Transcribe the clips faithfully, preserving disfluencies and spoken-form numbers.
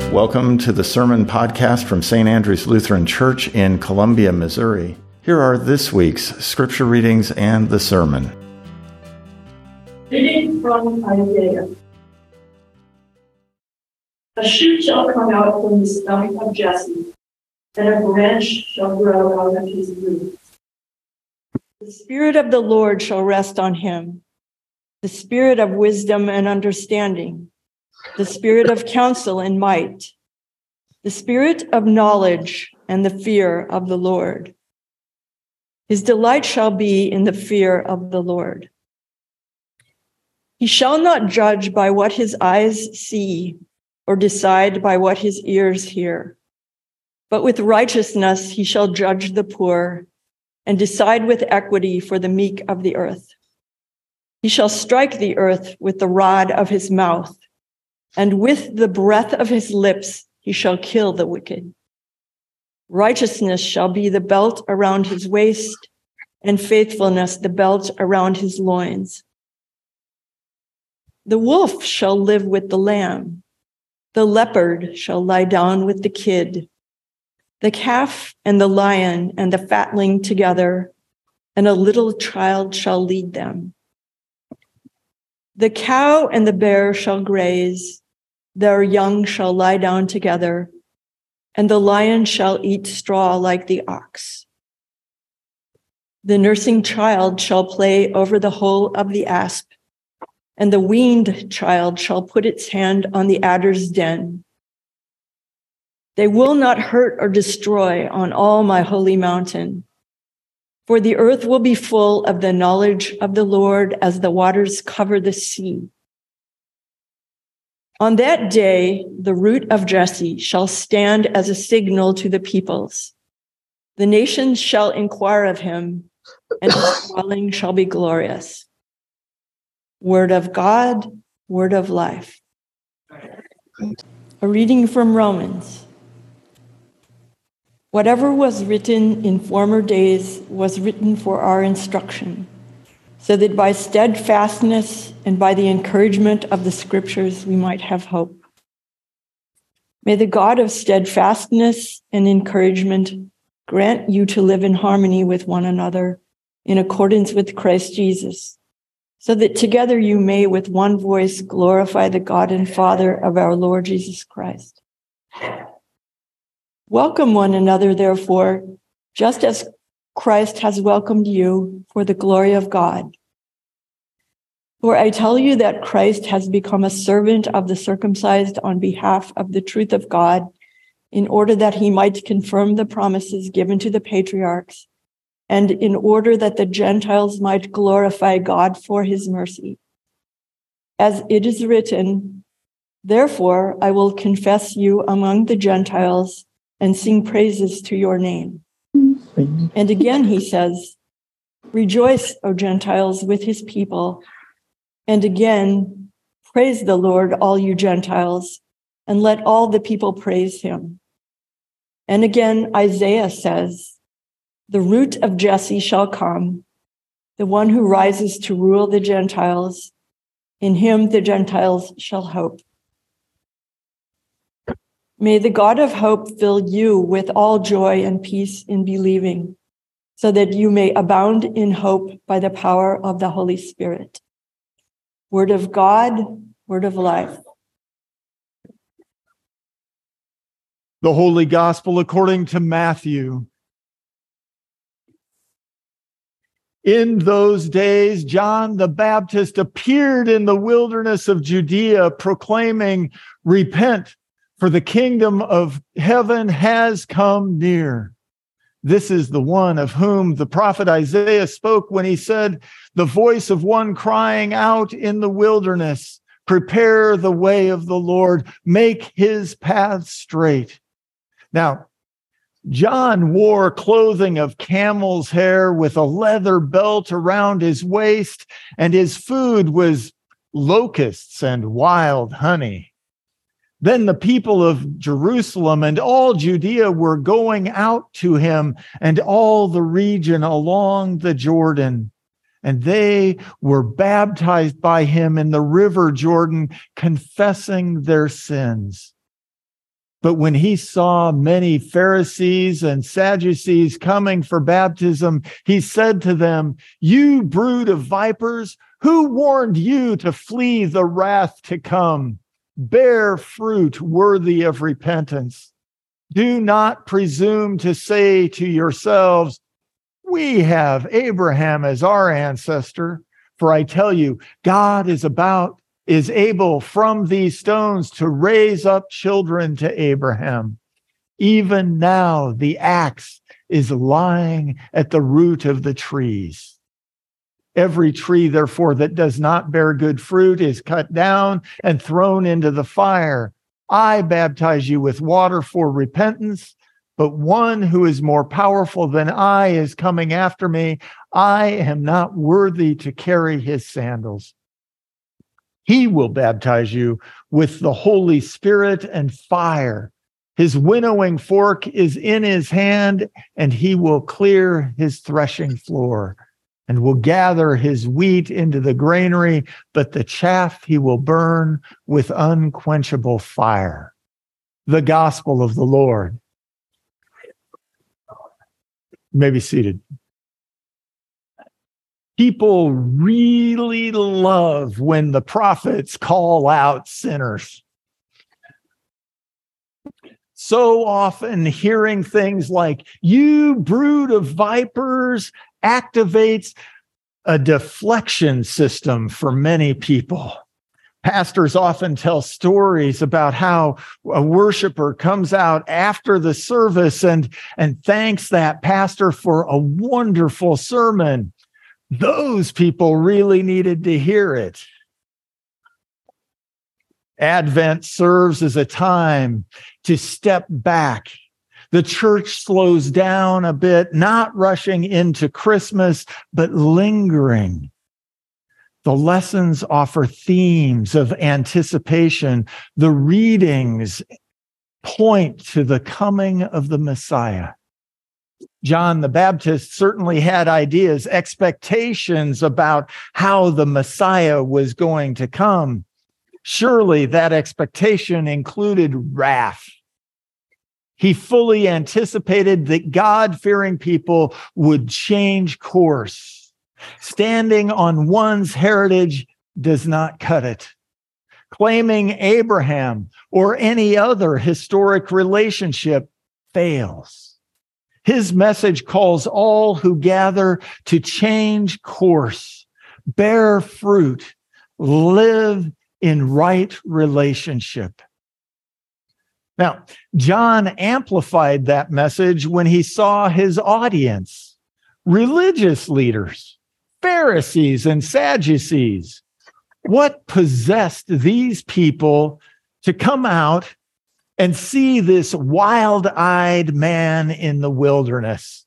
Welcome to the Sermon Podcast from Saint Andrew's Lutheran Church in Columbia, Missouri. Here are this week's scripture readings and the sermon. Reading from Isaiah. A shoot shall come out from the stump of Jesse, and a branch shall grow out of his roots. The Spirit of the Lord shall rest on him, the Spirit of wisdom and understanding, the Spirit of counsel and might, the Spirit of knowledge and the fear of the Lord. His delight shall be in the fear of the Lord. He shall not judge by what his eyes see, or decide by what his ears hear. But with righteousness he shall judge the poor, and decide with equity for the meek of the earth. He shall strike the earth with the rod of his mouth, and with the breath of his lips he shall kill the wicked. Righteousness shall be the belt around his waist, and faithfulness the belt around his loins. The wolf shall live with the lamb. The leopard shall lie down with the kid. The calf and the lion and the fatling together, and a little child shall lead them. The cow and the bear shall graze, their young shall lie down together, and the lion shall eat straw like the ox. The nursing child shall play over the hole of the asp, and the weaned child shall put its hand on the adder's den. They will not hurt or destroy on all my holy mountain, for the earth will be full of the knowledge of the Lord as the waters cover the sea. On that day, the root of Jesse shall stand as a signal to the peoples. The nations shall inquire of him, and his dwelling shall be glorious. Word of God, word of life. A reading from Romans. Whatever was written in former days was written for our instruction, so that by steadfastness and by the encouragement of the scriptures we might have hope. May the God of steadfastness and encouragement grant you to live in harmony with one another in accordance with Christ Jesus, so that together you may with one voice glorify the God and Father of our Lord Jesus Christ. Welcome one another, therefore, just as Christ has welcomed you for the glory of God. For I tell you that Christ has become a servant of the circumcised on behalf of the truth of God, in order that he might confirm the promises given to the patriarchs, and in order that the Gentiles might glorify God for his mercy. As it is written, therefore I will confess you among the Gentiles and sing praises to your name. And again he says, rejoice, O Gentiles, with his people. And again, praise the Lord, all you Gentiles, and let all the people praise him. And again, Isaiah says, the root of Jesse shall come, the one who rises to rule the Gentiles. In him the Gentiles shall hope. May the God of hope fill you with all joy and peace in believing, so that you may abound in hope by the power of the Holy Spirit. Word of God, word of life. The Holy Gospel according to Matthew. In those days, John the Baptist appeared in the wilderness of Judea, proclaiming, repent, for the kingdom of heaven has come near. This is the one of whom the prophet Isaiah spoke when he said, the voice of one crying out in the wilderness, prepare the way of the Lord, make his path straight. Now, John wore clothing of camel's hair with a leather belt around his waist, and his food was locusts and wild honey. Then the people of Jerusalem and all Judea were going out to him, and all the region along the Jordan. And they were baptized by him in the river Jordan, confessing their sins. But when he saw many Pharisees and Sadducees coming for baptism, he said to them, "You brood of vipers, who warned you to flee the wrath to come? Bear fruit worthy of repentance. Do not presume to say to yourselves, 'We have Abraham as our ancestor.' For I tell you, God is about is able from these stones to raise up children to Abraham. Even now the axe is lying at the root of the trees. Every tree, therefore, that does not bear good fruit is cut down and thrown into the fire. I baptize you with water for repentance, but one who is more powerful than I is coming after me. I am not worthy to carry his sandals. He will baptize you with the Holy Spirit and fire. His winnowing fork is in his hand, and he will clear his threshing floor and will gather his wheat into the granary, but the chaff he will burn with unquenchable fire." The gospel of the Lord. You may be seated. People really love when the prophets call out sinners. So often hearing things like, "You brood of vipers," activates a deflection system for many people. Pastors often tell stories about how a worshiper comes out after the service and, and thanks that pastor for a wonderful sermon. Those people really needed to hear it. Advent serves as a time to step back. The church slows down a bit, not rushing into Christmas, but lingering. The lessons offer themes of anticipation. The readings point to the coming of the Messiah. John the Baptist certainly had ideas, expectations about how the Messiah was going to come. Surely that expectation included wrath. He fully anticipated that God-fearing people would change course. Standing on one's heritage does not cut it. Claiming Abraham or any other historic relationship fails. His message calls all who gather to change course, bear fruit, live in right relationship. Now, John amplified that message when he saw his audience, religious leaders, Pharisees and Sadducees. What possessed these people to come out and see this wild-eyed man in the wilderness?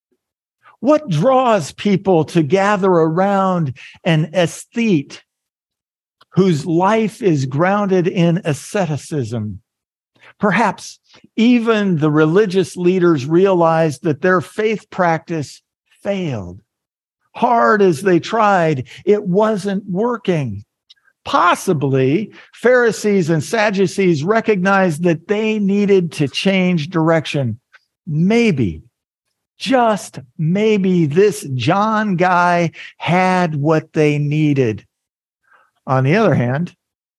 What draws people to gather around an aesthete whose life is grounded in asceticism? Perhaps even the religious leaders realized that their faith practice failed. Hard as they tried, it wasn't working. Possibly, Pharisees and Sadducees recognized that they needed to change direction. Maybe, just maybe, this John guy had what they needed. On the other hand,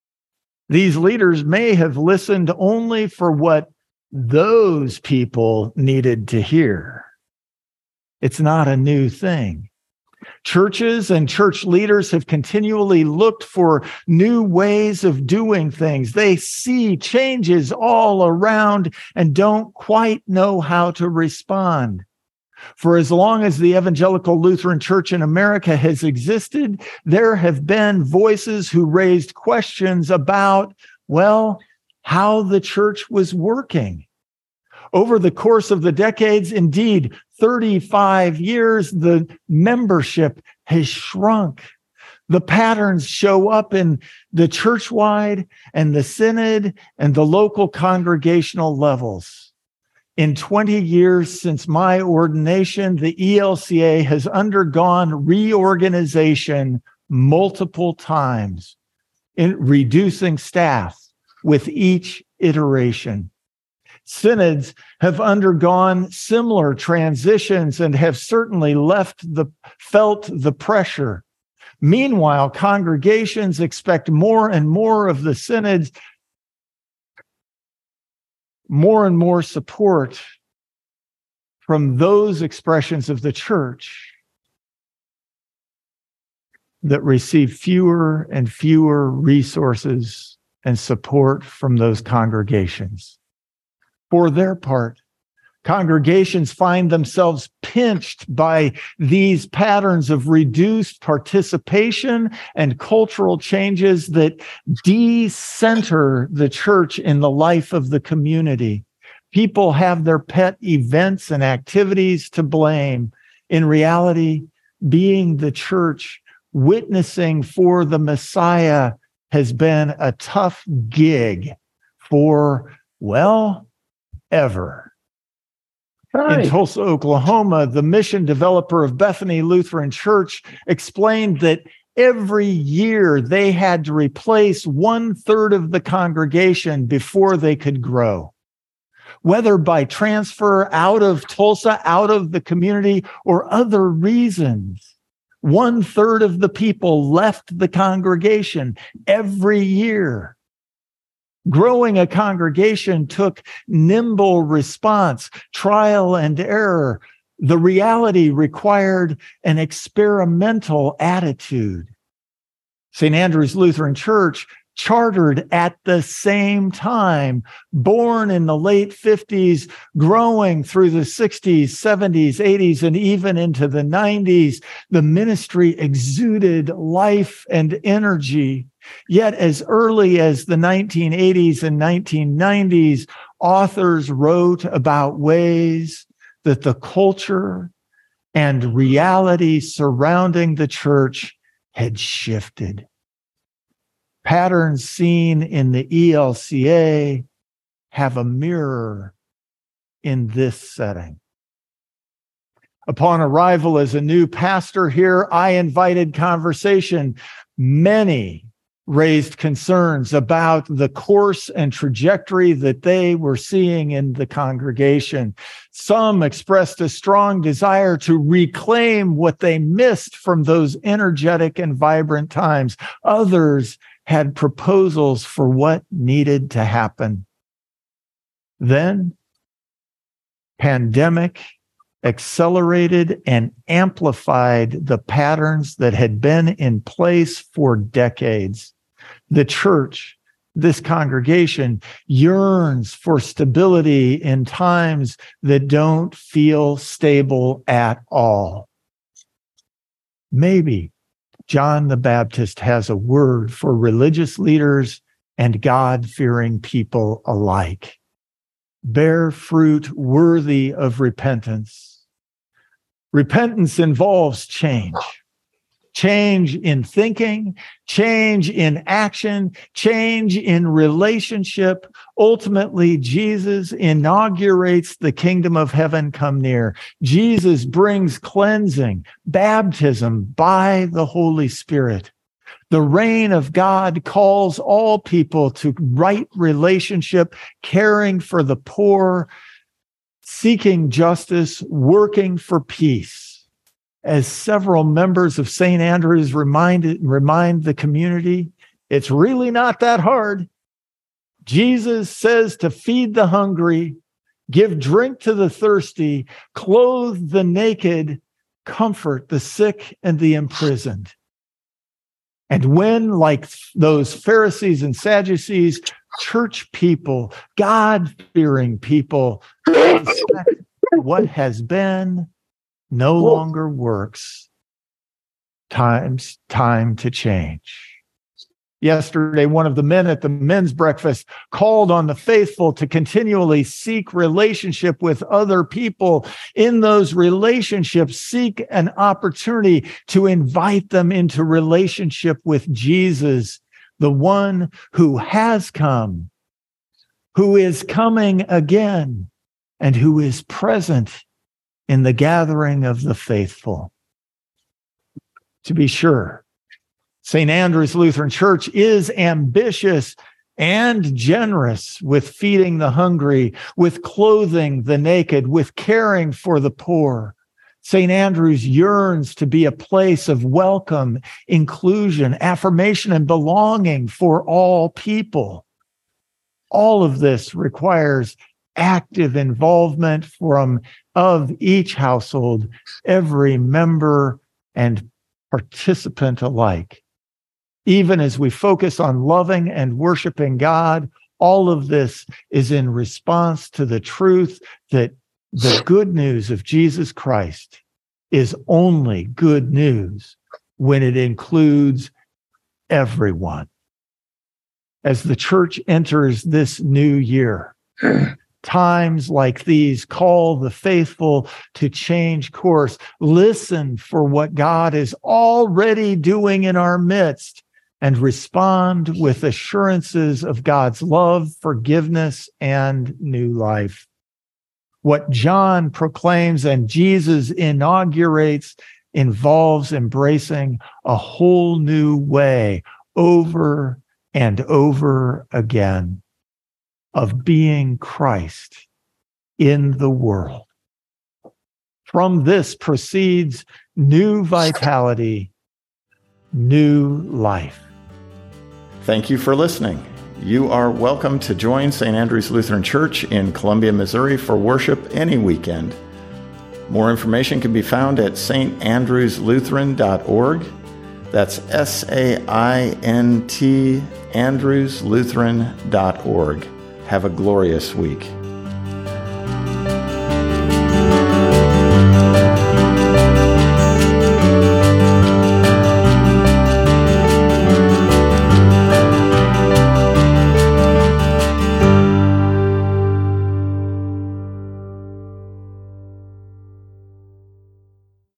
these leaders may have listened only for what those people needed to hear. It's not a new thing. Churches and church leaders have continually looked for new ways of doing things. They see changes all around and don't quite know how to respond. For as long as the Evangelical Lutheran Church in America has existed, there have been voices who raised questions about, well, how the church was working. Over the course of the decades, indeed, thirty-five years, the membership has shrunk. The patterns show up in the church-wide and the synod and the local congregational levels. In twenty years since my ordination, the E L C A has undergone reorganization multiple times, in reducing staff with each iteration. Synods have undergone similar transitions and have certainly left the felt the pressure. Meanwhile, congregations expect more and more of the synods, more and more support from those expressions of the church that receive fewer and fewer resources and support from those congregations. For their part, congregations find themselves pinched by these patterns of reduced participation and cultural changes that de-center the church in the life of the community. People have their pet events and activities to blame. In reality, being the church, witnessing for the Messiah has been a tough gig for, well, ever. Right. In Tulsa, Oklahoma, the mission developer of Bethany Lutheran Church explained that every year they had to replace one third of the congregation before they could grow. Whether by transfer out of Tulsa, out of the community, or other reasons, one third of the people left the congregation every year. Growing a congregation took nimble response, trial and error. The reality required an experimental attitude. Saint Andrew's Lutheran Church, chartered at the same time, born in the late fifties, growing through the sixties, seventies, eighties, and even into the nineties, the ministry exuded life and energy. Yet as early as the nineteen eighties and nineteen nineties, authors wrote about ways that the culture and reality surrounding the church had shifted. Patterns seen in the E L C A have a mirror in this setting. Upon arrival as a new pastor here, I invited conversation. Many raised concerns about the course and trajectory that they were seeing in the congregation. Some expressed a strong desire to reclaim what they missed from those energetic and vibrant times. Others had proposals for what needed to happen. Then, pandemic accelerated and amplified the patterns that had been in place for decades. The church, this congregation, yearns for stability in times that don't feel stable at all. Maybe John the Baptist has a word for religious leaders and God-fearing people alike. Bear fruit worthy of repentance. Repentance involves change. Change in thinking, change in action, change in relationship. Ultimately, Jesus inaugurates the kingdom of heaven come near. Jesus brings cleansing, baptism by the Holy Spirit. The reign of God calls all people to right relationship, caring for the poor, seeking justice, working for peace. As several members of Saint Andrew's reminded, remind the community, it's really not that hard. Jesus says to feed the hungry, give drink to the thirsty, clothe the naked, comfort the sick and the imprisoned. And when, like those Pharisees and Sadducees, church people, God-fearing people, respect what has been, no longer works, time's time to change. Yesterday, one of the men at the men's breakfast called on the faithful to continually seek relationship with other people. In those relationships, seek an opportunity to invite them into relationship with Jesus, the one who has come, who is coming again, and who is present in the gathering of the faithful. To be sure, Saint Andrew's Lutheran Church is ambitious and generous with feeding the hungry, with clothing the naked, with caring for the poor. Saint Andrew's yearns to be a place of welcome, inclusion, affirmation, and belonging for all people. All of this requires active involvement from of each household, every member and participant alike. Even as we focus on loving and worshiping God, all of this is in response to the truth that the good news of Jesus Christ is only good news when it includes everyone. As the church enters this new year, times like these call the faithful to change course. Listen for what God is already doing in our midst and respond with assurances of God's love, forgiveness, and new life. What John proclaims and Jesus inaugurates involves embracing a whole new way over and over again of being Christ in the world. From this proceeds new vitality, new life. Thank you for listening. You are welcome to join Saint Andrew's Lutheran Church in Columbia, Missouri for worship any weekend. More information can be found at s t andrews lutheran dot org. That's S A I N T andrews lutheran dot org. Have a glorious week.